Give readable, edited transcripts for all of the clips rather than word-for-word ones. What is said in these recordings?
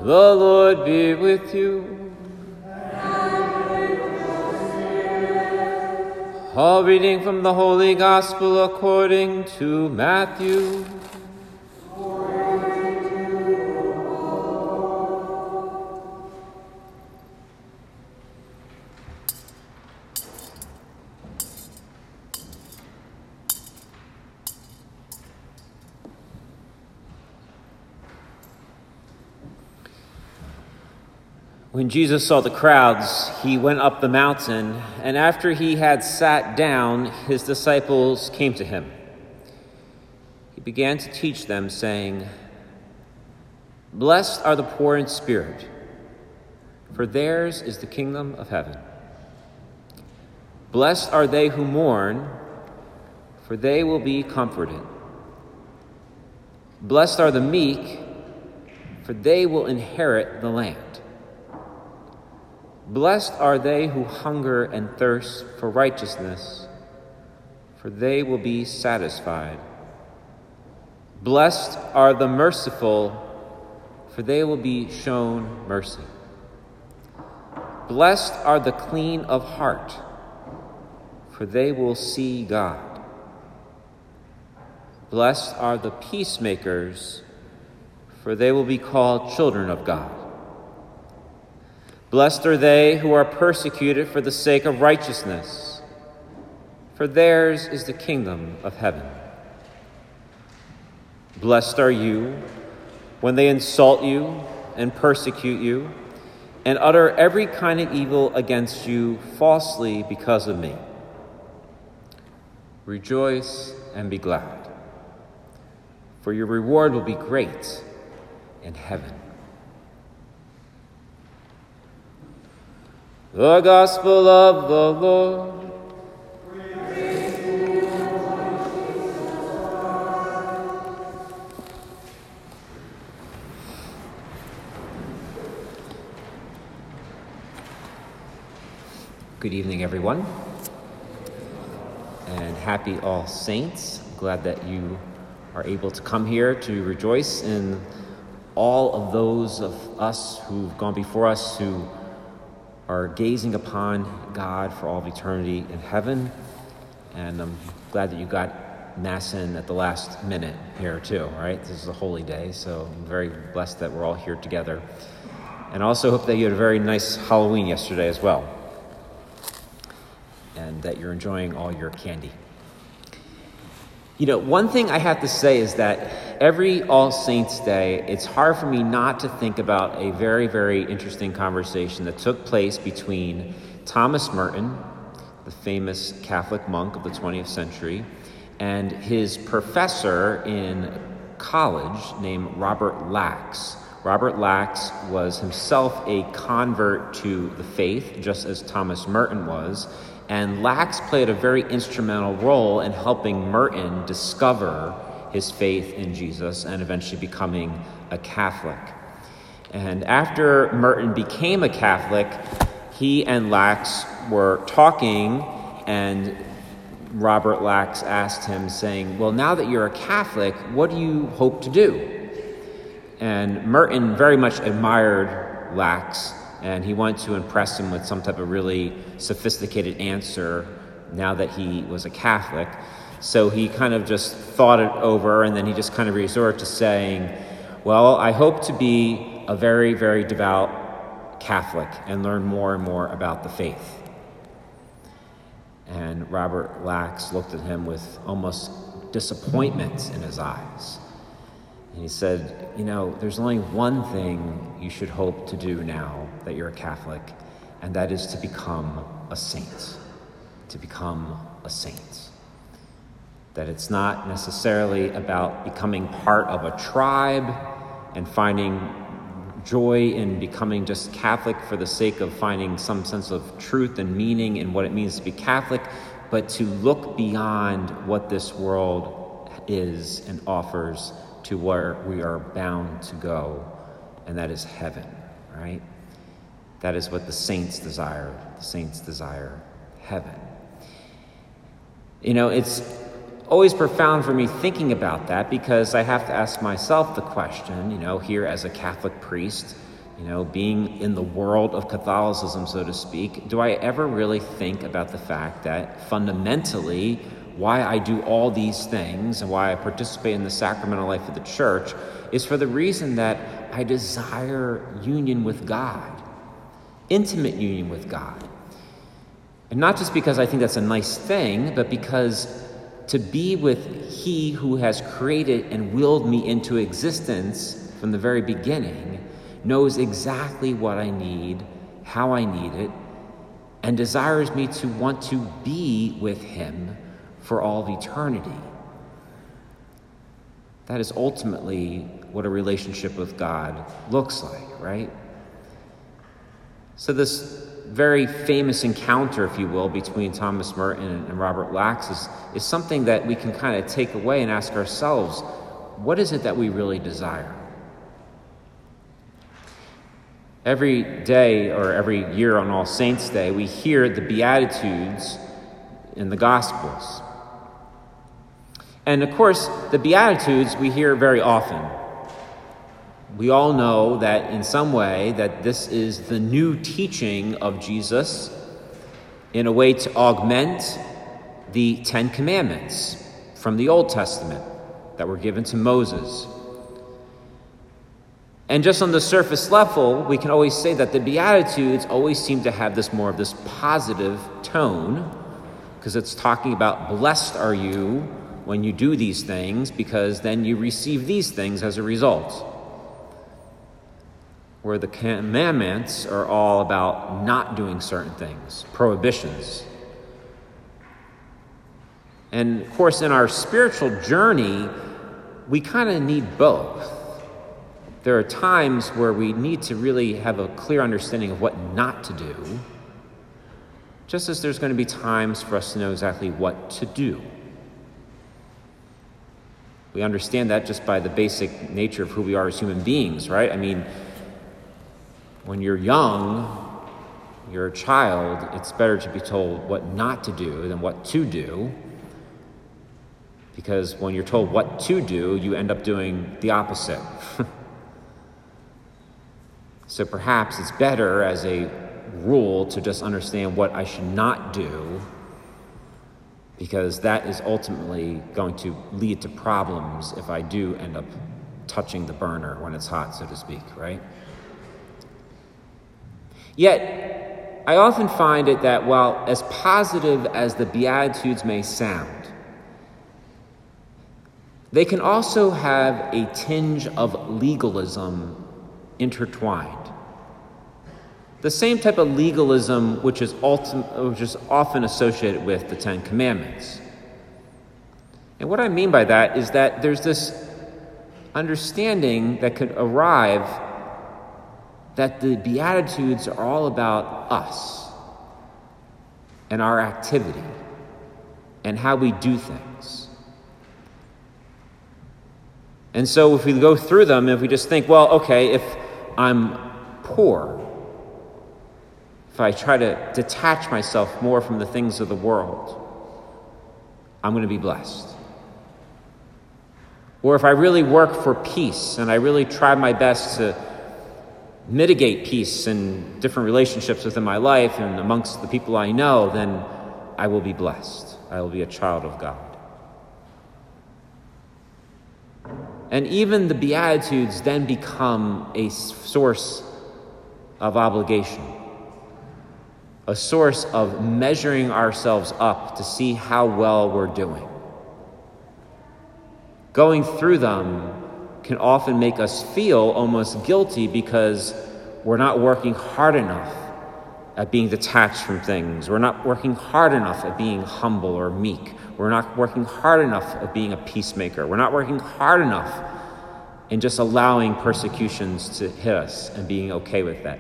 The Lord be with you. A reading from the Holy Gospel according to Matthew. When Jesus saw the crowds, he went up the mountain, and after he had sat down, his disciples came to him. He began to teach them, saying, "Blessed are the poor in spirit, for theirs is the kingdom of heaven. Blessed are they who mourn, for they will be comforted. Blessed are the meek, for they will inherit the land. Blessed are they who hunger and thirst for righteousness, for they will be satisfied. Blessed are the merciful, for they will be shown mercy. Blessed are the clean of heart, for they will see God. Blessed are the peacemakers, for they will be called children of God. Blessed are they who are persecuted for the sake of righteousness, for theirs is the kingdom of heaven. Blessed are you when they insult you and persecute you and utter every kind of evil against you falsely because of me. Rejoice and be glad, for your reward will be great in heaven." The Gospel of the Lord. Good evening, everyone, and happy All Saints. I'm glad that you are able to come here to rejoice in all of those of us who've gone before us who are gazing upon God for all of eternity in heaven. And I'm glad that you got Mass in at the last minute here too, right? This is a holy day, so I'm very blessed that we're all here together. And I also hope that you had a very nice Halloween yesterday as well, and that you're enjoying all your candy. You know, one thing I have to say is that every All Saints Day, it's hard for me not to think about a very, very interesting conversation that took place between Thomas Merton, the famous Catholic monk of the 20th century, and his professor in college named Robert Lax. Robert Lax was himself a convert to the faith, just as Thomas Merton was, and Lax played a very instrumental role in helping Merton discover his faith in Jesus and eventually becoming a Catholic. And after Merton became a Catholic, he and Lax were talking, and Robert Lax asked him, saying, "Well, now that you're a Catholic, what do you hope to do?" And Merton very much admired Lax, and he wanted to impress him with some type of really sophisticated answer now that he was a Catholic. So he kind of just thought it over, and then he just kind of resorted to saying, "Well, I hope to be a very, very devout Catholic and learn more and more about the faith." And Robert Lax looked at him with almost disappointment in his eyes. And he said, "You know, there's only one thing you should hope to do now that you're a Catholic, and that is to become a saint. To become a saint. That it's not necessarily about becoming part of a tribe and finding joy in becoming just Catholic for the sake of finding some sense of truth and meaning in what it means to be Catholic, but to look beyond what this world is and offers to where we are bound to go, and that is heaven," right? That is what the saints desire. The saints desire heaven. You know, it's always profound for me thinking about that, because I have to ask myself the question, you know, here as a Catholic priest, being in the world of Catholicism, so to speak, do I ever really think about the fact that fundamentally why I do all these things and why I participate in the sacramental life of the church is for the reason that I desire union with God, intimate union with God. And not just because I think that's a nice thing, but because to be with He who has created and willed me into existence from the very beginning knows exactly what I need, how I need it, and desires me to want to be with Him for all of eternity. That is ultimately what a relationship with God looks like, right? So this very famous encounter, if you will, between Thomas Merton and Robert Lax is something that we can kind of take away and ask ourselves, what is it that we really desire? Every day or every year on All Saints' Day, we hear the Beatitudes in the Gospels. And of course, the Beatitudes we hear very often. We all know that in some way that this is the new teaching of Jesus in a way to augment the Ten Commandments from the Old Testament that were given to Moses. And just on the surface level, we can always say that the Beatitudes always seem to have more of this positive tone, because it's talking about blessed are you when you do these things, because then you receive these things as a result. Where the commandments are all about not doing certain things, prohibitions. And of course, in our spiritual journey, we kind of need both. There are times where we need to really have a clear understanding of what not to do, just as there's going to be times for us to know exactly what to do. We understand that just by the basic nature of who we are as human beings, right? I mean, when you're young, you're a child, it's better to be told what not to do than what to do. Because when you're told what to do, you end up doing the opposite. So perhaps it's better as a rule to just understand what I should not do, because that is ultimately going to lead to problems if I do end up touching the burner when it's hot, so to speak, right? Yet, I often find it that while as positive as the Beatitudes may sound, they can also have a tinge of legalism intertwined. The same type of legalism which is often associated with the Ten Commandments. And what I mean by that is that there's this understanding that could arrive that the Beatitudes are all about us and our activity and how we do things. And so if we go through them, if we just think, well, okay, if I'm poor, if I try to detach myself more from the things of the world, I'm going to be blessed. Or if I really work for peace and I really try my best to mitigate peace in different relationships within my life and amongst the people I know, then I will be blessed. I will be a child of God. And even the Beatitudes then become a source of obligation, a source of measuring ourselves up to see how well we're doing. Going through them can often make us feel almost guilty because we're not working hard enough at being detached from things. We're not working hard enough at being humble or meek. We're not working hard enough at being a peacemaker. We're not working hard enough in just allowing persecutions to hit us and being okay with that.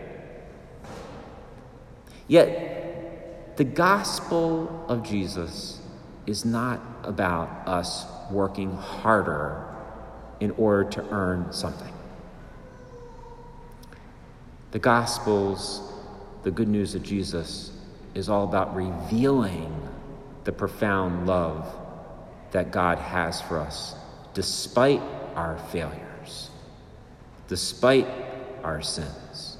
Yet, the gospel of Jesus is not about us working harder in order to earn something. The Gospels, the good news of Jesus, is all about revealing the profound love that God has for us, despite our failures, despite our sins.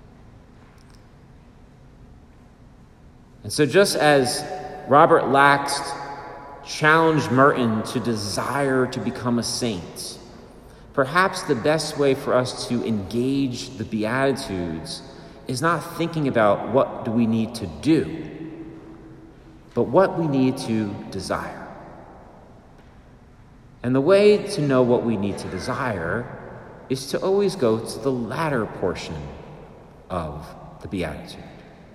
And so just as Robert Laxt challenged Merton to desire to become a saint, perhaps the best way for us to engage the Beatitudes is not thinking about what do we need to do, but what we need to desire. And the way to know what we need to desire is to always go to the latter portion of the Beatitude.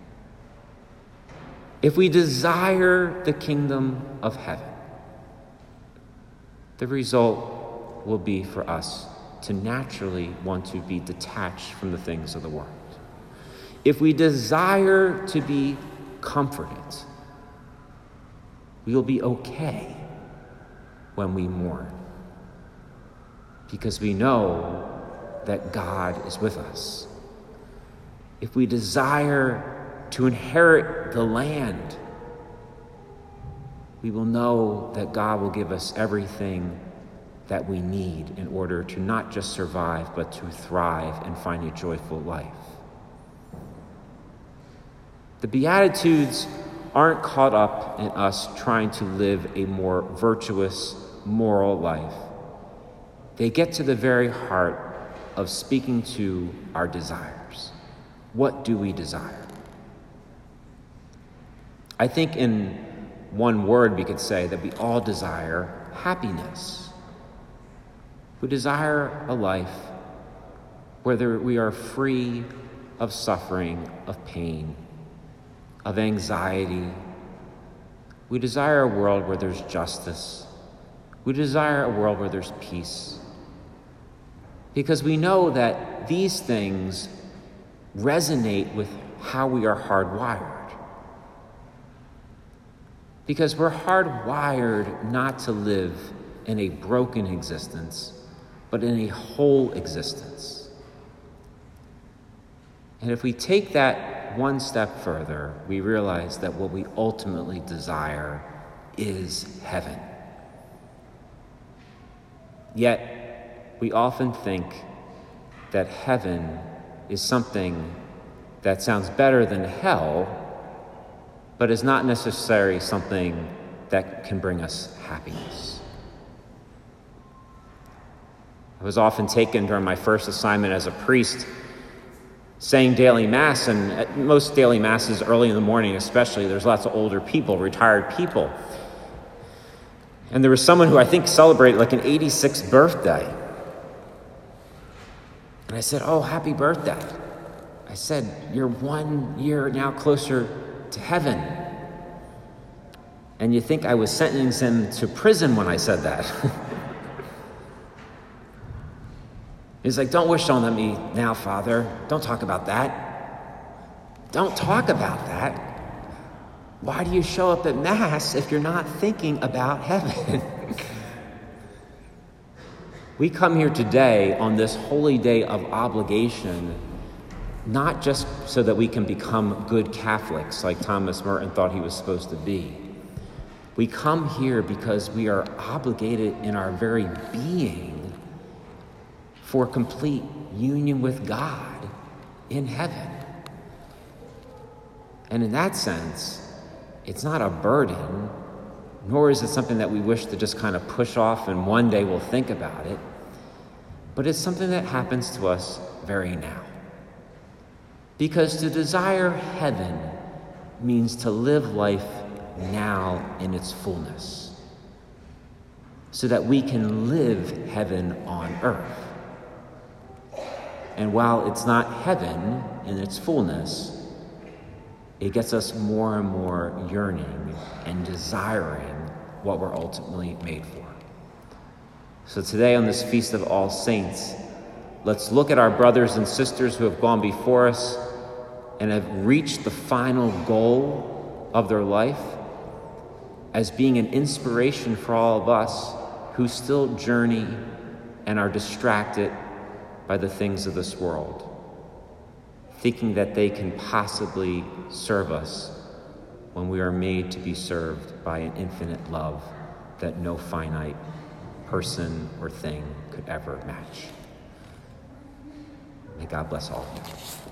If we desire the kingdom of heaven, the result will be for us to naturally want to be detached from the things of the world. If we desire to be comforted, we will be okay when we mourn, because we know that God is with us. If we desire to inherit the land, we will know that God will give us everything that we need in order to not just survive, but to thrive and find a joyful life. The Beatitudes aren't caught up in us trying to live a more virtuous, moral life. They get to the very heart of speaking to our desires. What do we desire? I think in one word we could say that we all desire happiness. We desire a life where we are free of suffering, of pain, of anxiety. We desire a world where there's justice. We desire a world where there's peace. Because we know that these things resonate with how we are hardwired. Because we're hardwired not to live in a broken existence, but in a whole existence. And if we take that one step further, we realize that what we ultimately desire is heaven. Yet, we often think that heaven is something that sounds better than hell, but is not necessarily something that can bring us happiness. I was often taken during my first assignment as a priest saying daily mass, and at most daily masses early in the morning especially, there's lots of older people, retired people. And there was someone who I think celebrated like an 86th birthday. And I said, "Oh, happy birthday." I said, "You're 1 year now closer to heaven." And you think I was sentencing him to prison when I said that. He's like, "Don't wish on me now, Father. Don't talk about that. Don't talk about that. Why do you show up at Mass if you're not thinking about heaven?" We come here today on this holy day of obligation, not just so that we can become good Catholics like Thomas Merton thought he was supposed to be. We come here because we are obligated in our very being for complete union with God in heaven. And in that sense, it's not a burden, nor is it something that we wish to just kind of push off and one day we'll think about it, but it's something that happens to us very now. Because to desire heaven means to live life now in its fullness, so that we can live heaven on earth. And while it's not heaven in its fullness, it gets us more and more yearning and desiring what we're ultimately made for. So today on this Feast of All Saints, let's look at our brothers and sisters who have gone before us and have reached the final goal of their life as being an inspiration for all of us who still journey and are distracted by the things of this world, thinking that they can possibly serve us when we are made to be served by an infinite love that no finite person or thing could ever match. May God bless all of you.